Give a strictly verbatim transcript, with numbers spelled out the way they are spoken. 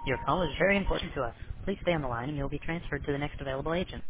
Your call is very important to us. Please stay on the line and you'll be transferred to the next available agent.